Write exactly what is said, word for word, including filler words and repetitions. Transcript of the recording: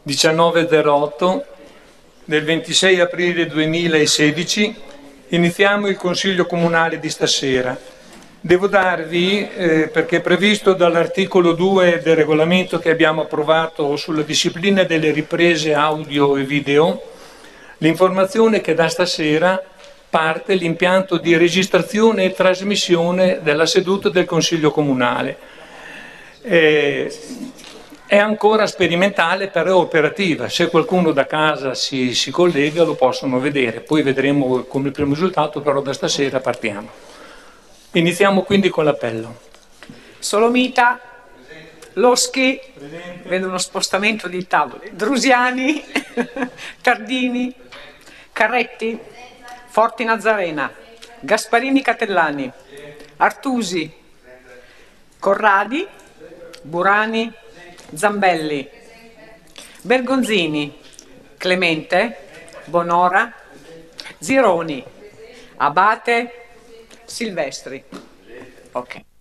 diciannove zero otto del ventisei aprile duemilasedici. Iniziamo il Consiglio Comunale di stasera. Devo darvi, eh, perché è previsto dall'articolo due del regolamento che abbiamo approvato sulla disciplina delle riprese audio e video, l'informazione che da stasera parte l'impianto di registrazione e trasmissione della seduta del Consiglio Comunale. Eh, è ancora sperimentale, però è operativa. Se qualcuno da casa si, si collega lo possono vedere, poi vedremo come primo risultato, però da stasera partiamo. Iniziamo quindi con l'appello. Solomita, Loschi, vedo uno spostamento di tavoli, Drusiani, Tardini, Carretti, Forti Nazarena, Gasparini Catellani, Artusi, Corradi, Burani, Zambelli, Bergonzini, Clemente, Bonora, Zironi, Abate, Silvestri. Ok.